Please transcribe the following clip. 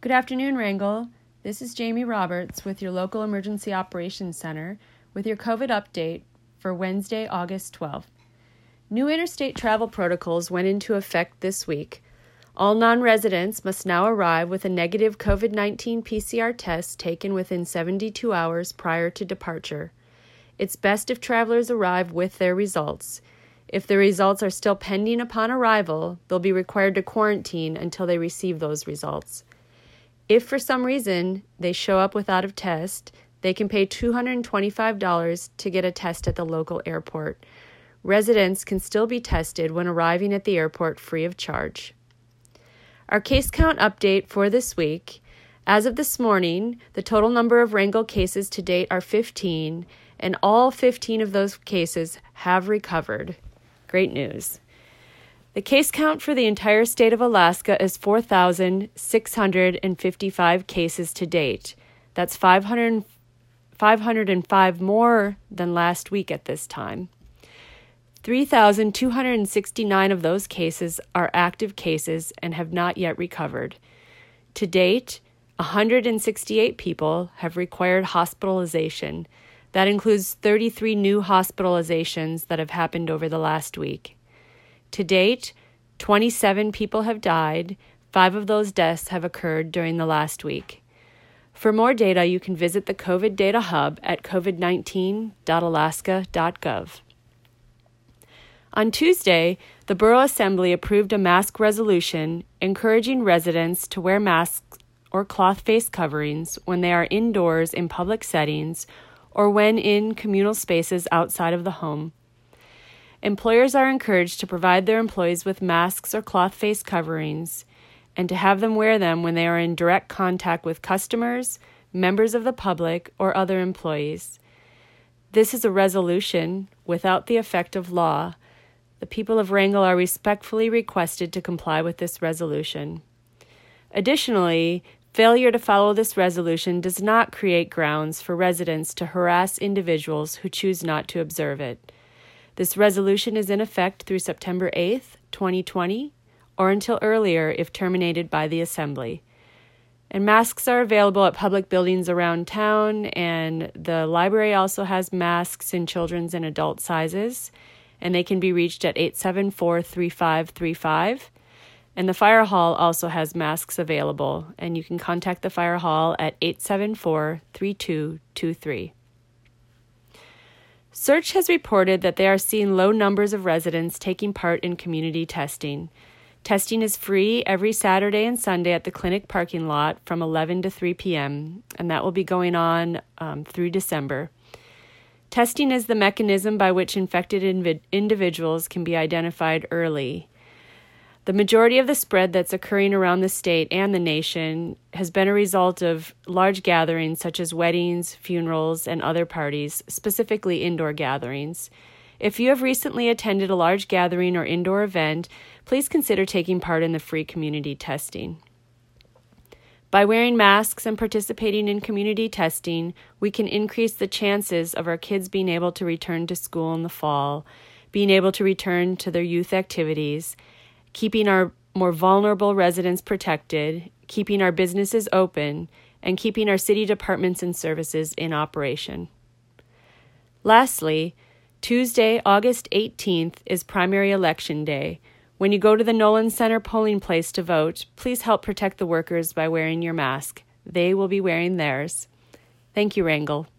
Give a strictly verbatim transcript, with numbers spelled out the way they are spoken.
Good afternoon, Wrangell. This is Jamie Roberts with your local Emergency Operations Center with your COVID update for Wednesday, August twelfth. New interstate travel protocols went into effect this week. All non-residents must now arrive with a negative COVID nineteen P C R test taken within seventy-two hours prior to departure. It's best if travelers arrive with their results. If the results are still pending upon arrival, they'll be required to quarantine until they receive those results. If for some reason they show up without a test, they can pay two hundred twenty-five dollars to get a test at the local airport. Residents can still be tested when arriving at the airport free of charge. Our case count update for this week. As of this morning, the total number of Wrangell cases to date are fifteen, and all fifteen of those cases have recovered. Great news. The case count for the entire state of Alaska is four thousand six hundred fifty-five cases to date. That's five hundred, five hundred five more than last week at this time. three thousand two hundred sixty-nine of those cases are active cases and have not yet recovered. To date, one hundred sixty-eight people have required hospitalization. That includes thirty-three new hospitalizations that have happened over the last week. To date, twenty-seven people have died. Five of those deaths have occurred during the last week. For more data, you can visit the COVID Data Hub at covid nineteen dot alaska dot gov. On Tuesday, the Borough Assembly approved a mask resolution encouraging residents to wear masks or cloth face coverings when they are indoors in public settings or when in communal spaces outside of the home. Employers are encouraged to provide their employees with masks or cloth face coverings and to have them wear them when they are in direct contact with customers, members of the public, or other employees. This is a resolution without the effect of law. The people of Wrangell are respectfully requested to comply with this resolution. Additionally, failure to follow this resolution does not create grounds for residents to harass individuals who choose not to observe it. This resolution is in effect through September eighth, twenty twenty, or until earlier if terminated by the Assembly. And masks are available at public buildings around town, and the library also has masks in children's and adult sizes, and they can be reached at eight seven four, three five three five. And the fire hall also has masks available, and you can contact the fire hall at eight seven four, three two two three. Search has reported that they are seeing low numbers of residents taking part in community testing. Testing is free every Saturday and Sunday at the clinic parking lot from eleven to three p.m., and that will be going on um, through December. Testing is the mechanism by which infected inv- individuals can be identified early. The majority of the spread that's occurring around the state and the nation has been a result of large gatherings such as weddings, funerals, and other parties, specifically indoor gatherings. If you have recently attended a large gathering or indoor event, please consider taking part in the free community testing. By wearing masks and participating in community testing, we can increase the chances of our kids being able to return to school in the fall, being able to return to their youth activities, keeping our more vulnerable residents protected, keeping our businesses open, and keeping our city departments and services in operation. Lastly, Tuesday, August eighteenth is primary election day. When you go to the Nolan Center polling place to vote, please help protect the workers by wearing your mask. They will be wearing theirs. Thank you, Wrangell.